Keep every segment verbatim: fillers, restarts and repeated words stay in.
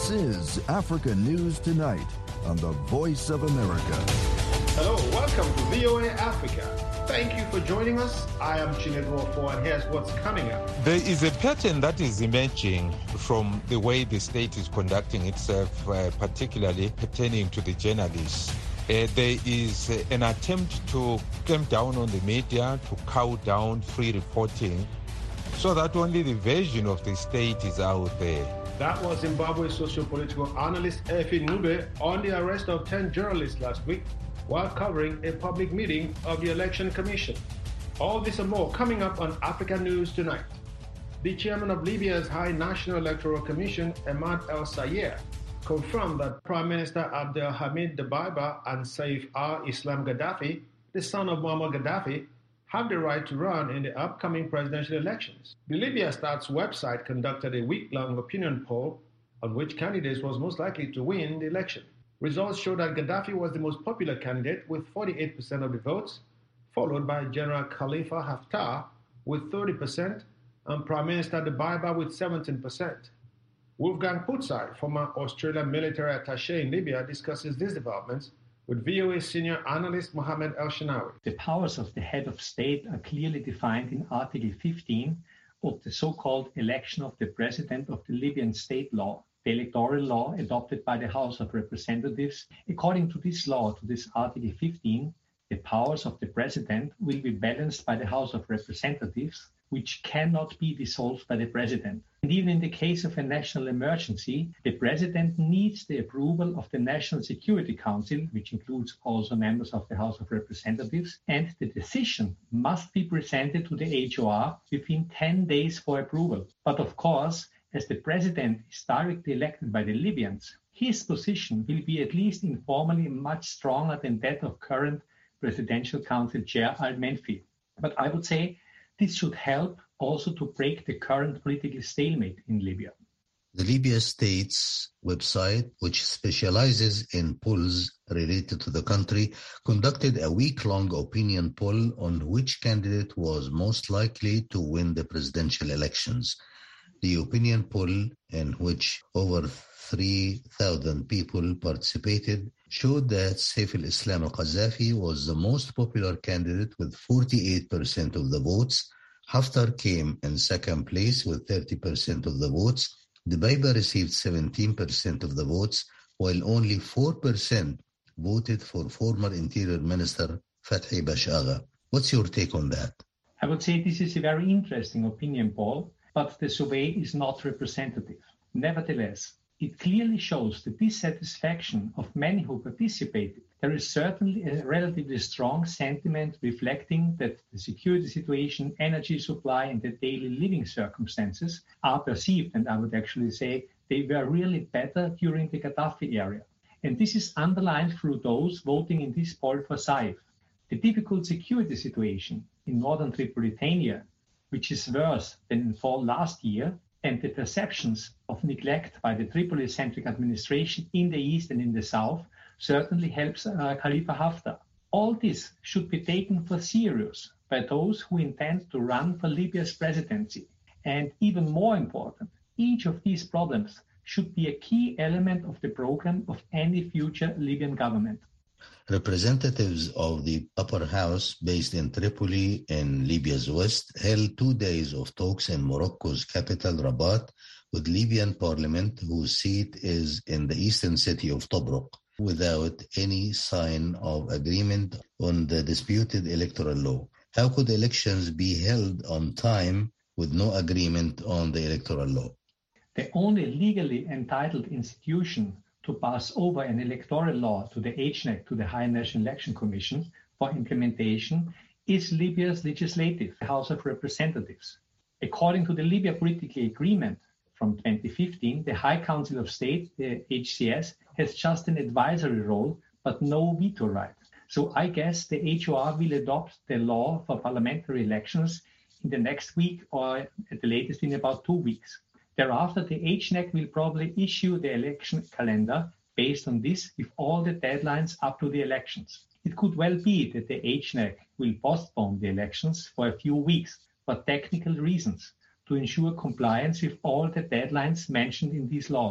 This is Africa News Tonight on the Voice of America. Hello, welcome to V O A Africa. Thank you for joining us. I am Chinedu Ofo, and here's what's coming up. There is a pattern that is emerging from the way the state is conducting itself, uh, particularly pertaining to the journalists. Uh, there is uh, an attempt to clamp down on the media, to cow down free reporting, so that only the version of the state is out there. That was Zimbabwe socio-political analyst Effie Nube on the arrest of ten journalists last week while covering a public meeting of the Election Commission. All this and more coming up on Africa News Tonight. The chairman of Libya's High National Electoral Commission, Ahmad El-Sayed, confirmed that Prime Minister Abdelhamid Dbeibah and Saif al-Islam Gaddafi, the son of Muammar Gaddafi, have the right to run in the upcoming presidential elections. The Libya Stats website conducted a week-long opinion poll on which candidate was most likely to win the election. Results show that Gaddafi was the most popular candidate with forty-eight percent of the votes, followed by General Khalifa Haftar with thirty percent and Prime Minister Dbeibah with seventeen percent. Wolfgang Putzai, former Australian military attaché in Libya, discusses these developments with V O A senior analyst Mohammed El-Shinawi. The powers of the head of state are clearly defined in Article fifteen of the so-called Election of the President of the Libyan State Law, the electoral law adopted by the House of Representatives. According to this law, to this Article fifteen, the powers of the President will be balanced by the House of Representatives, which cannot be dissolved by the President. And even in the case of a national emergency, the President needs the approval of the National Security Council, which includes also members of the House of Representatives, and the decision must be presented to the H O R within ten days for approval. But of course, as the President is directly elected by the Libyans, his position will be at least informally much stronger than that of current Presidential Council Chair Al-Menfi. But I would say this should help also to break the current political stalemate in Libya. The Libya States website, which specializes in polls related to the country, conducted a week-long opinion poll on which candidate was most likely to win the presidential elections. The opinion poll, in which over three thousand people participated, showed that Saif al-Islam al-Qaddafi was the most popular candidate with forty-eight percent of the votes. Haftar came in second place with thirty percent of the votes. Dbeibah received seventeen percent of the votes, while only four percent voted for former Interior Minister Fathi Bashagha. What's your take on that? I would say this is a very interesting opinion poll, but the survey is not representative. Nevertheless, it clearly shows the dissatisfaction of many who participated. There is certainly a relatively strong sentiment reflecting that the security situation, energy supply, and the daily living circumstances are perceived, and I would actually say they were really better during the Gaddafi era. And this is underlined through those voting in this poll for Saif. The difficult security situation in northern Tripolitania, which is worse than in fall last year, and the perceptions of neglect by the Tripoli-centric administration in the east and in the south certainly helps uh, Khalifa Haftar. All this should be taken for serious by those who intend to run for Libya's presidency. And even more important, each of these problems should be a key element of the program of any future Libyan government. Representatives of the upper house based in Tripoli in Libya's west held two days of talks in Morocco's capital, Rabat, with Libyan parliament whose seat is in the eastern city of Tobruk, without any sign of agreement on the disputed electoral law. How could elections be held on time with no agreement on the electoral law? The only legally entitled institution to pass over an electoral law to the H N E C, to the High National Election Commission, for implementation is Libya's legislative, the House of Representatives. According to the Libya Political Agreement from twenty fifteen, the High Council of State, the H C S, has just an advisory role, but no veto right. So I guess the H O R will adopt the law for parliamentary elections in the next week, or at the latest in about two weeks. Thereafter, the H N E C will probably issue the election calendar based on this with all the deadlines up to the elections. It could well be that the H N E C will postpone the elections for a few weeks for technical reasons to ensure compliance with all the deadlines mentioned in these laws.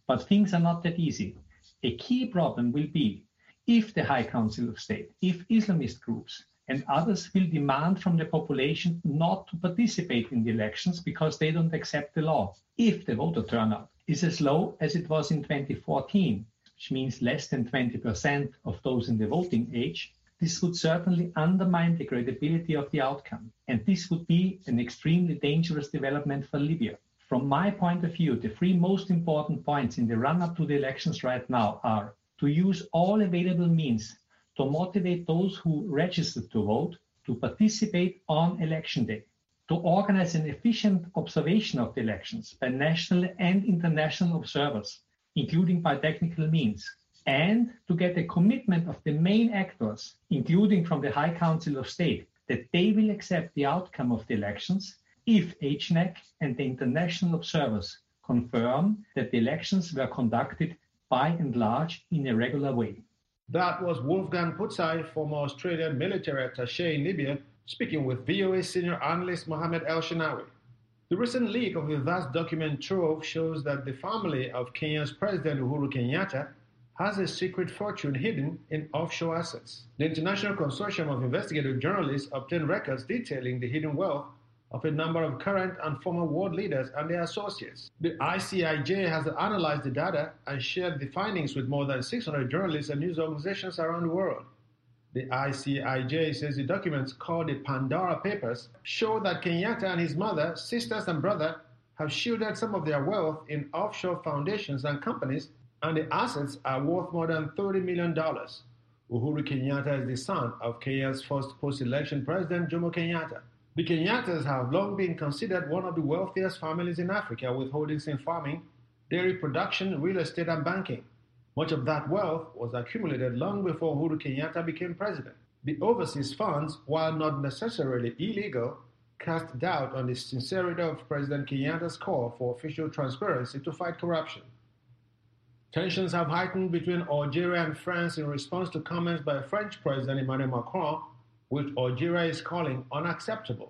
But things are not that easy. A key problem will be if the High Council of State, if Islamist groups and others will demand from the population not to participate in the elections because they don't accept the law. If the voter turnout is as low as it was in twenty fourteen, which means less than twenty percent of those in the voting age, this would certainly undermine the credibility of the outcome. And this would be an extremely dangerous development for Libya. From my point of view, the three most important points in the run-up to the elections right now are to use all available means to motivate those who registered to vote to participate on election day, to organize an efficient observation of the elections by national and international observers, including by technical means, and to get a commitment of the main actors, including from the High Council of State, that they will accept the outcome of the elections if H N E C and the international observers confirm that the elections were conducted by and large in a regular way. That was Wolfgang Putzai, former Australian military attaché in Libya, speaking with V O A senior analyst Mohammed El-Shenawi. The recent leak of a vast document trove shows that the family of Kenya's President Uhuru Kenyatta has a secret fortune hidden in offshore assets. The International Consortium of Investigative Journalists obtained records detailing the hidden wealth of a number of current and former world leaders and their associates. The I C I J has analyzed the data and shared the findings with more than six hundred journalists and news organizations around the world. The I C I J says the documents, called the Pandora Papers, show that Kenyatta and his mother, sisters and brother have shielded some of their wealth in offshore foundations and companies, and the assets are worth more than thirty million dollars. Uhuru Kenyatta is the son of Kenya's first post-election president, Jomo Kenyatta. The Kenyattas have long been considered one of the wealthiest families in Africa, with holdings in farming, dairy production, real estate, and banking. Much of that wealth was accumulated long before Uhuru Kenyatta became president. The overseas funds, while not necessarily illegal, cast doubt on the sincerity of President Kenyatta's call for official transparency to fight corruption. Tensions have heightened between Algeria and France in response to comments by French President Emmanuel Macron, which Algeria is calling unacceptable.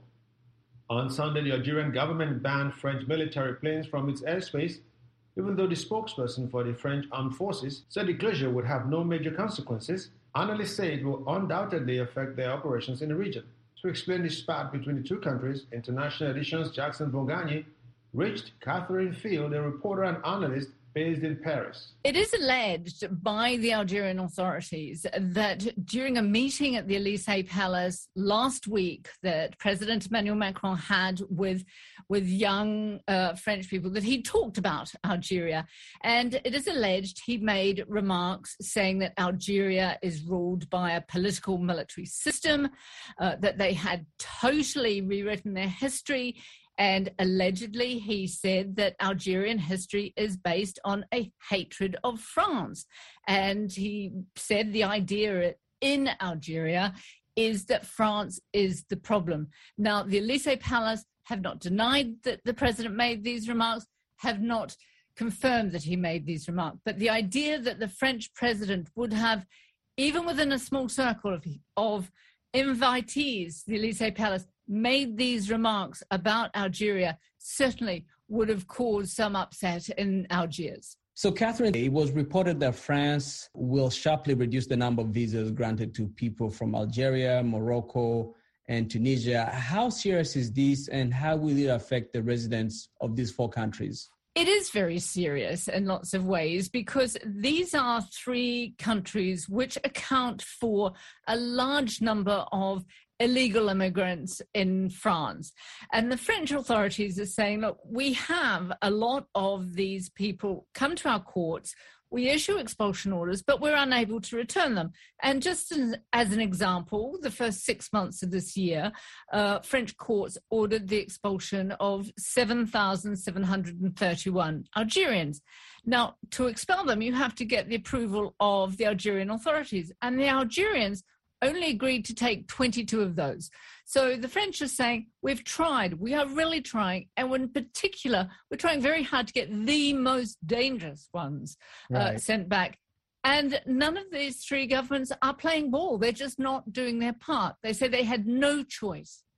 On Sunday, the Algerian government banned French military planes from its airspace, even though the spokesperson for the French armed forces said the closure would have no major consequences. Analysts say it will undoubtedly affect their operations in the region. To explain the spat between the two countries, International Edition's Jackson Bongani reached Catherine Field, a reporter and analyst based in Paris. It is alleged by the Algerian authorities that during a meeting at the Elysee Palace last week that President Emmanuel Macron had with, with young uh, French people, that he talked about Algeria. And it is alleged he made remarks saying that Algeria is ruled by a political military system, uh, that they had totally rewritten their history. And allegedly, he said that Algerian history is based on a hatred of France. And he said the idea in Algeria is that France is the problem. Now, the Elysee Palace have not denied that the president made these remarks, have not confirmed that he made these remarks. But the idea that the French president would have, even within a small circle of, of invitees, the Elysee Palace, made these remarks about Algeria certainly would have caused some upset in Algiers. So, Catherine, it was reported that France will sharply reduce the number of visas granted to people from Algeria, Morocco, and Tunisia. How serious is this, and how will it affect the residents of these four countries? It is very serious in lots of ways, because these are three countries which account for a large number of illegal immigrants in France. And the French authorities are saying, look, we have a lot of these people come to our courts, we issue expulsion orders, but we're unable to return them. And just as, as an example, the first six months of this year, uh, French courts ordered the expulsion of seven thousand seven hundred thirty-one Algerians. Now, to expel them, you have to get the approval of the Algerian authorities. And the Algerians only agreed to take twenty-two of those. So the French are saying, we've tried, we are really trying, and in particular, we're trying very hard to get the most dangerous ones right. uh, sent back. And none of these three governments are playing ball. They're just not doing their part. They say they had no choice.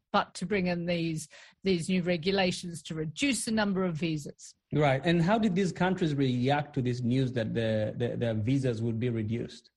but to bring in these, these new regulations to reduce the number of visas. Right. And how did these countries react to this news that the, the, the visas would be reduced?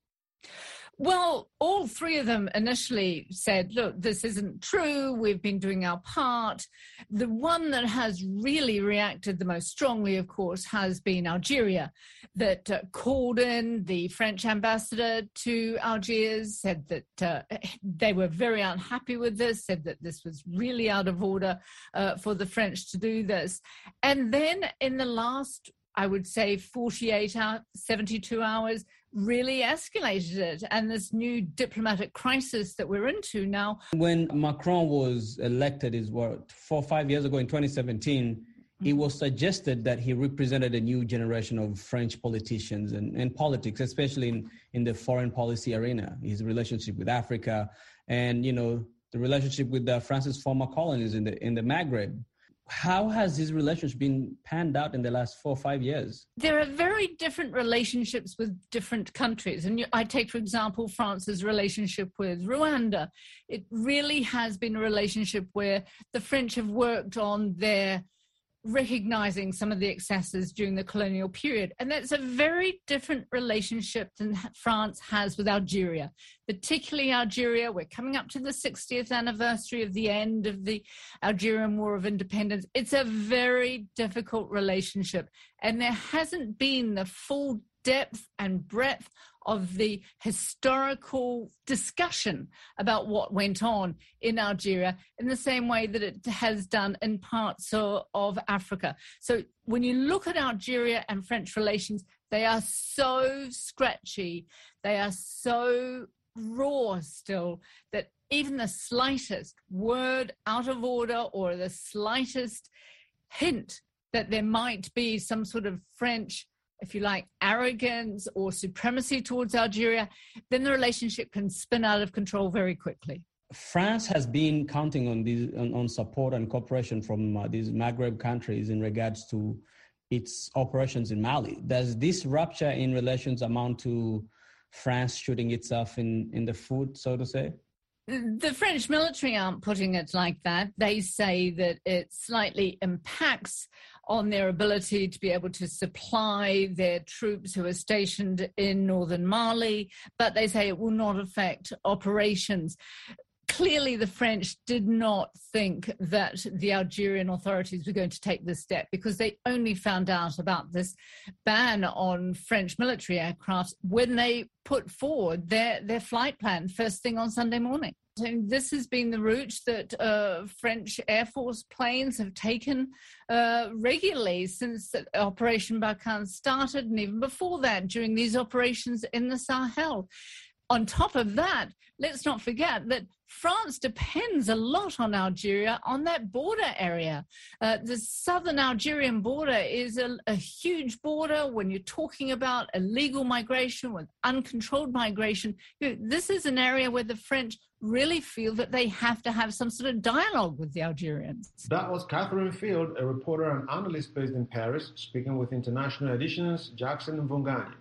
Well, all three of them initially said, look, this isn't true. We've been doing our part. The one that has really reacted the most strongly, of course, has been Algeria, that uh, called in the French ambassador to Algiers, said that uh, they were very unhappy with this, said that this was really out of order uh, for the French to do this. And then in the last, I would say, forty-eight hours, seventy-two hours, really escalated it. And this new diplomatic crisis that we're into now. When Macron was elected, is what, four or five years ago in twenty seventeen, mm-hmm. it was suggested that he represented a new generation of French politicians and, and politics, especially in, in the foreign policy arena, his relationship with Africa and, you know, the relationship with uh, France's former colonies in the in the Maghreb. How has this relationship been panned out in the last four or five years? There are very different relationships with different countries. And I take, for example, France's relationship with Rwanda. It really has been a relationship where the French have worked on their recognizing some of the excesses during the colonial period. And that's a very different relationship than France has with Algeria, particularly Algeria. We're coming up to the sixtieth anniversary of the end of the Algerian War of Independence. It's a very difficult relationship, and there hasn't been the full depth and breadth of the historical discussion about what went on in Algeria in the same way that it has done in parts of, of Africa. So when you look at Algeria and French relations, they are so scratchy, they are so raw still, that even the slightest word out of order or the slightest hint that there might be some sort of French, if you like, arrogance or supremacy towards Algeria, then the relationship can spin out of control very quickly. France has been counting on these on, on support and cooperation from uh, these Maghreb countries in regards to its operations in Mali. Does this rupture in relations amount to France shooting itself in, in the foot, so to say? The French military aren't putting it like that. They say that it slightly impacts on their ability to be able to supply their troops who are stationed in northern Mali, but they say it will not affect operations. Clearly, the French did not think that the Algerian authorities were going to take this step, because they only found out about this ban on French military aircraft when they put forward their, their flight plan first thing on Sunday morning. So this has been the route that uh, French Air Force planes have taken uh, regularly since Operation Barkhane started, and even before that, during these operations in the Sahel. On top of that, let's not forget that France depends a lot on Algeria on that border area. Uh, the southern Algerian border is a, a huge border. When you're talking about illegal migration, with uncontrolled migration, you know, this is an area where the French really feel that they have to have some sort of dialogue with the Algerians. That was Catherine Field, a reporter and analyst based in Paris, speaking with International Edition's Jackson Mvungani.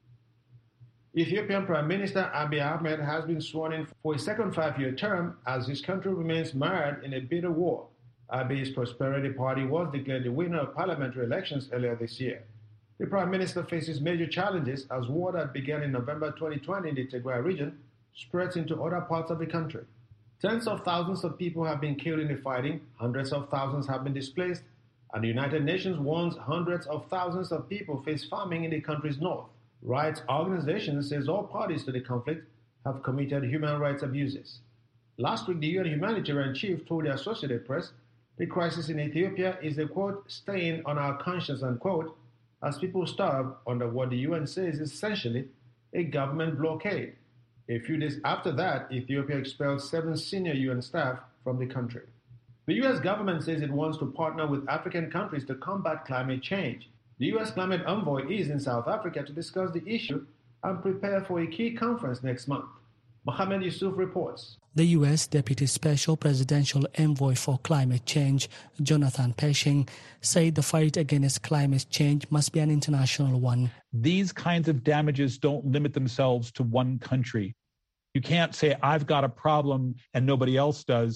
Ethiopian Prime Minister Abiy Ahmed has been sworn in for a second five-year term as his country remains mired in a bitter war. Abiy's Prosperity Party was declared the winner of parliamentary elections earlier this year. The Prime Minister faces major challenges as war that began in November twenty twenty in the Tigray region spreads into other parts of the country. Tens of thousands of people have been killed in the fighting, hundreds of thousands have been displaced, and the United Nations warns hundreds of thousands of people face famine in the country's north. Rights organizations says all parties to the conflict have committed human rights abuses. Last week, the U N humanitarian chief told the Associated Press the crisis in Ethiopia is a, quote, stain on our conscience, unquote, as people starve under what the U N says is essentially a government blockade. A few days after that, Ethiopia expelled seven senior U N staff from the country. The U S government says it wants to partner with African countries to combat climate change. The U S climate envoy is in South Africa to discuss the issue and prepare for a key conference next month. Mohamed Yusuf reports. The U S Deputy Special Presidential Envoy for Climate Change, Jonathan Pershing, said the fight against climate change must be an international one. These kinds of damages don't limit themselves to one country. You can't say, I've got a problem and nobody else does.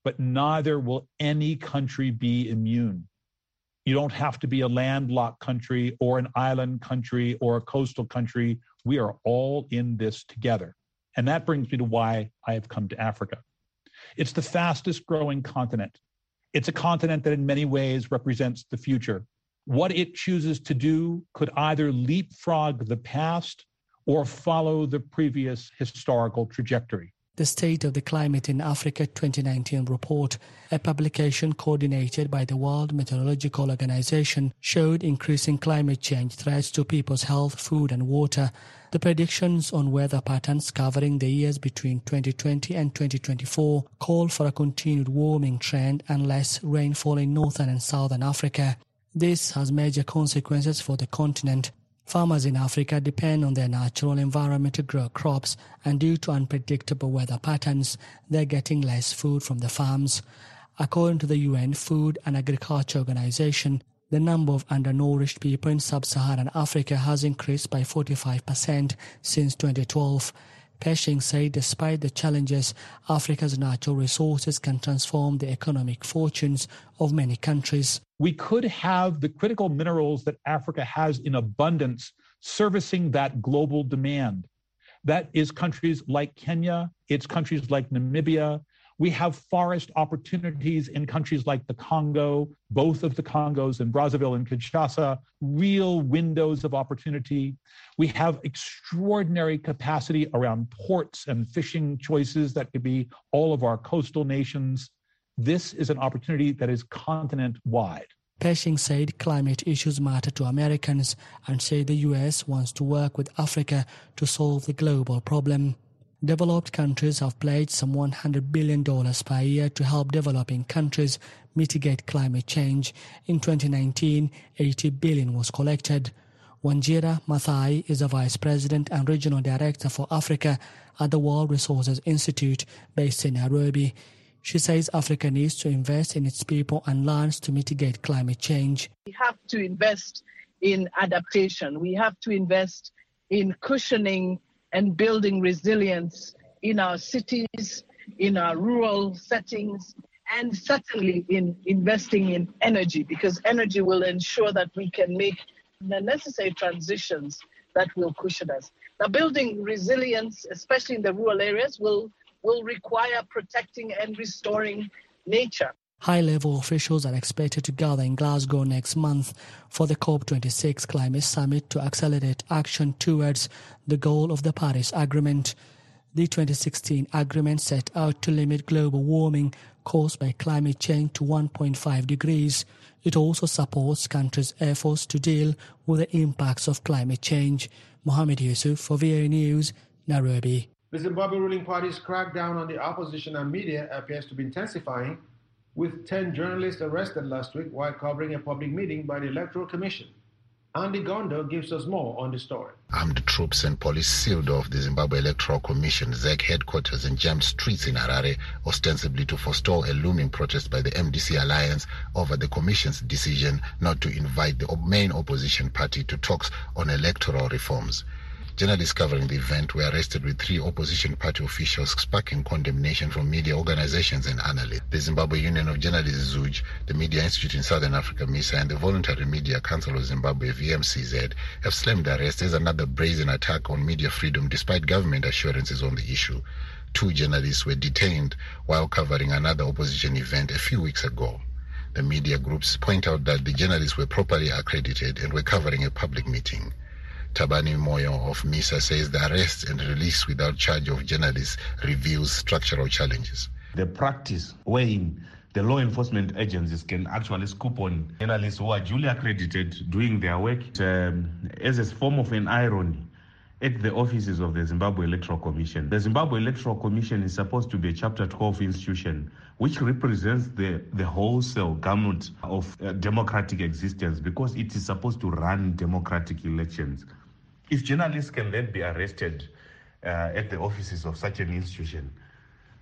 but neither will any country be immune. You don't have to be a landlocked country or an island country or a coastal country. We are all in this together. And that brings me to why I have come to Africa. It's the fastest growing continent. It's a continent that in many ways represents the future. What it chooses to do could either leapfrog the past or follow the previous historical trajectory. The State of the Climate in Africa twenty nineteen report, a publication coordinated by the World Meteorological Organization, showed increasing climate change threats to people's health, food and water. The predictions on weather patterns covering the years between twenty twenty and twenty twenty-four call for a continued warming trend and less rainfall in northern and southern Africa. This has major consequences for the continent. Farmers in Africa depend on their natural environment to grow crops, and due to unpredictable weather patterns, they're getting less food from the farms. According to the U N Food and Agriculture Organization, the number of undernourished people in sub-Saharan Africa has increased by forty-five percent since twenty twelve. Peshing said despite the challenges, Africa's natural resources can transform the economic fortunes of many countries. We could have the critical minerals that Africa has in abundance servicing that global demand. That is countries like Kenya, it's countries like Namibia. We have forest opportunities in countries like the Congo, both of the Congos in Brazzaville and Kinshasa, real windows of opportunity. We have extraordinary capacity around ports and fishing choices that could be all of our coastal nations. This is an opportunity that is continent-wide. Peshing said climate issues matter to Americans and said the U S wants to work with Africa to solve the global problem. Developed countries have pledged some one hundred billion dollars per year to help developing countries mitigate climate change. In twenty nineteen, eighty billion dollars was collected. Wanjira Maathai is a Vice President and Regional Director for Africa at the World Resources Institute based in Nairobi. She says Africa needs to invest in its people and lands to mitigate climate change. We have to invest in adaptation. We have to invest in cushioning and building resilience in our cities, in our rural settings, and certainly in investing in energy, because energy will ensure that we can make the necessary transitions that will cushion us. Now, building resilience, especially in the rural areas, will, will require protecting and restoring nature. High-level officials are expected to gather in Glasgow next month for the COP twenty-six Climate Summit to accelerate action towards the goal of the Paris Agreement. The twenty sixteen agreement set out to limit global warming caused by climate change to one point five degrees. It also supports countries' efforts to deal with the impacts of climate change. Mohammed Yusuf for V O A News, Nairobi. The Zimbabwe ruling party's crackdown on the opposition and media appears to be intensifying, with ten journalists arrested last week while covering a public meeting by the Electoral Commission. Andy Gondo gives us more on the story. Armed troops and police sealed off the Zimbabwe Electoral Commission Z E C headquarters and jammed streets in Harare, ostensibly to forestall a looming protest by the M D C alliance over the Commission's decision not to invite the main opposition party to talks on electoral reforms. Journalists covering the event were arrested with three opposition party officials, sparking condemnation from media organizations and analysts. The Zimbabwe Union of Journalists, Z U J, the Media Institute in Southern Africa, MISA, and the Voluntary Media Council of Zimbabwe, V M C Z, have slammed the arrest as another brazen attack on media freedom despite government assurances on the issue. Two journalists were detained while covering another opposition event a few weeks ago. The media groups point out that the journalists were properly accredited and were covering a public meeting. Tabani Moyo of MISA says the arrest and release without charge of journalists reveals structural challenges. The practice wherein the law enforcement agencies can actually scoop on journalists who are duly accredited doing their work um, as a form of an irony at the offices of the Zimbabwe Electoral Commission. The Zimbabwe Electoral Commission is supposed to be a Chapter twelve institution which represents the, the wholesale gamut of uh, democratic existence because it is supposed to run democratic elections. If journalists can then be arrested uh, at the offices of such an institution,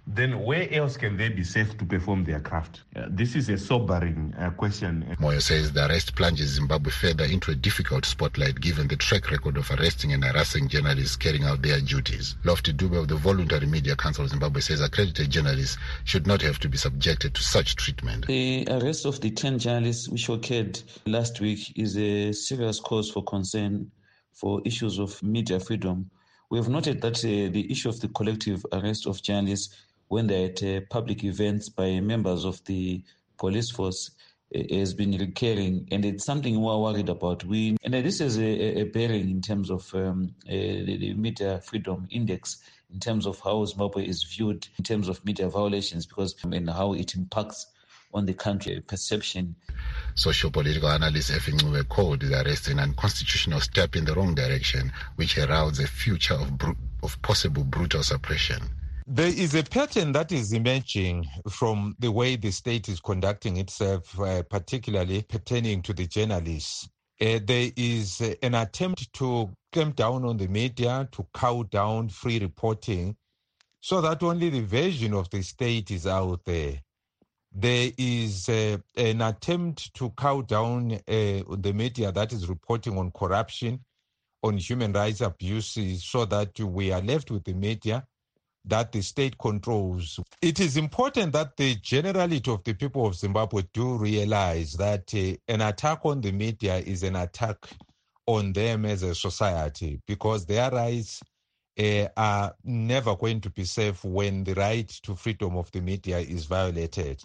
then where else can they be safe to perform their craft? Uh, this is a sobering uh, question. Moyo says the arrest plunges Zimbabwe further into a difficult spotlight given the track record of arresting and harassing journalists carrying out their duties. Lofty Dube of the Voluntary Media Council of Zimbabwe says accredited journalists should not have to be subjected to such treatment. The arrest of the ten journalists which occurred last week is a serious cause for concern for issues of media freedom. We have noted that uh, the issue of the collective arrest of journalists when they're at uh, public events by members of the police force uh, has been recurring, and it's something we're worried about. We and uh, this is a, a bearing in terms of um, uh, the, the Media Freedom Index, in terms of how Zimbabwe is viewed in terms of media violations, because I mean, how it impacts on the country perception. Socio-political analyst Effie Ncube called the arrest an unconstitutional step in the wrong direction, which heralds a future of, br- of possible brutal suppression. There is a pattern that is emerging from the way the state is conducting itself, uh, particularly pertaining to the journalists. Uh, there is uh, an attempt to clamp down on the media, to cow down free reporting, so that only the version of the state is out there. There is uh, an attempt to cow down uh, the media that is reporting on corruption, on human rights abuses, so that we are left with the media that the state controls. It is important that the generality of the people of Zimbabwe do realize that uh, an attack on the media is an attack on them as a society, because their rights uh, are never going to be safe when the right to freedom of the media is violated.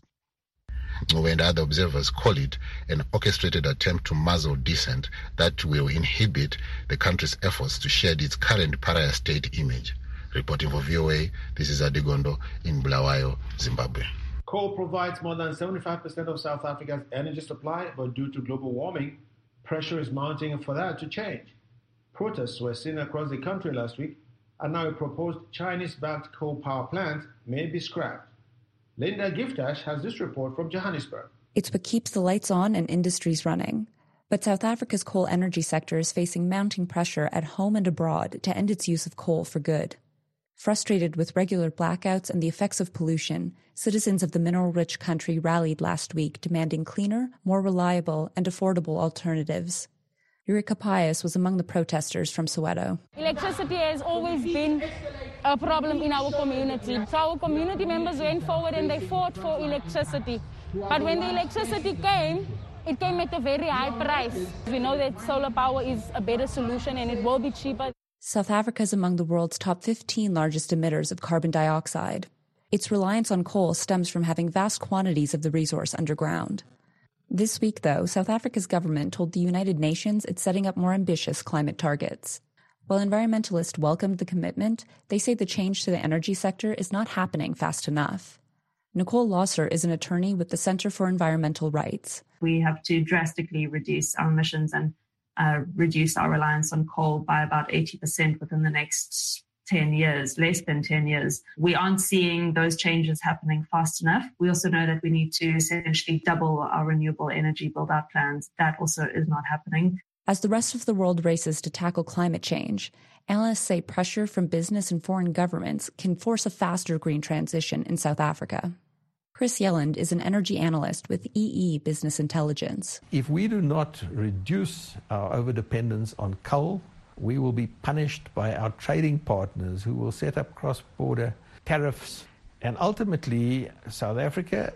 And other observers call it an orchestrated attempt to muzzle dissent that will inhibit the country's efforts to shed its current pariah state image. Reporting for V O A, this is Adigondo in Bulawayo, Zimbabwe. Coal provides more than seventy-five percent of South Africa's energy supply, but due to global warming, pressure is mounting for that to change. Protests were seen across the country last week, and now a proposed Chinese-backed coal power plant may be scrapped. Linda Giftash has this report from Johannesburg. It's what keeps the lights on and industries running. But South Africa's coal energy sector is facing mounting pressure at home and abroad to end its use of coal for good. Frustrated with regular blackouts and the effects of pollution, citizens of the mineral-rich country rallied last week demanding cleaner, more reliable, and affordable alternatives. Eureka Pius was among the protesters from Soweto. Electricity has always been a problem in our community. So our community members went forward and they fought for electricity. But when the electricity came, it came at a very high price. We know that solar power is a better solution and it will be cheaper. South Africa is among the world's top fifteen largest emitters of carbon dioxide. Its reliance on coal stems from having vast quantities of the resource underground. This week, though, South Africa's government told the United Nations it's setting up more ambitious climate targets. While environmentalists welcomed the commitment, they say the change to the energy sector is not happening fast enough. Nicole Losser is an attorney with the Center for Environmental Rights. We have to drastically reduce our emissions and uh, reduce our reliance on coal by about eighty percent within the next ten years, less than ten years. We aren't seeing those changes happening fast enough. We also know that we need to essentially double our renewable energy build-out plans. That also is not happening. As the rest of the world races to tackle climate change, analysts say pressure from business and foreign governments can force a faster green transition in South Africa. Chris Yelland is an energy analyst with E E Business Intelligence. If we do not reduce our overdependence on coal, we will be punished by our trading partners who will set up cross-border tariffs. And ultimately, South Africa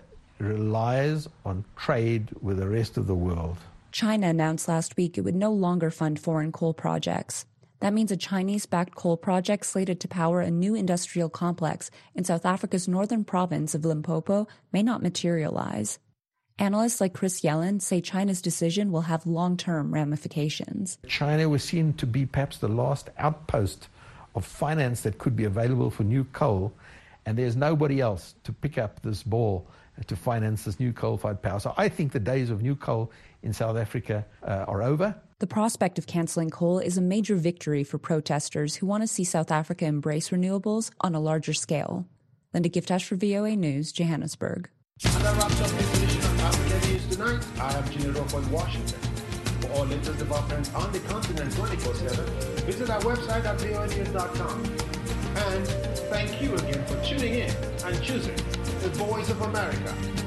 relies on trade with the rest of the world. China announced last week it would no longer fund foreign coal projects. That means a Chinese-backed coal project slated to power a new industrial complex in South Africa's northern province of Limpopo may not materialize. Analysts like Chris Yellen say China's decision will have long-term ramifications. China was seen to be perhaps the last outpost of finance that could be available for new coal, and there's nobody else to pick up this ball to finance this new coal-fired power. So I think the days of new coal in South Africa uh, are over. The prospect of canceling coal is a major victory for protesters who want to see South Africa embrace renewables on a larger scale. Linda Giftash for V O A News, Johannesburg. And that wraps up this edition of Africa News Tonight. I am Gina Rocco in Washington. For all latest developments on the continent twenty-four seven, visit our website at V O A news dot com. And thank you again for tuning in and choosing the Voice of America.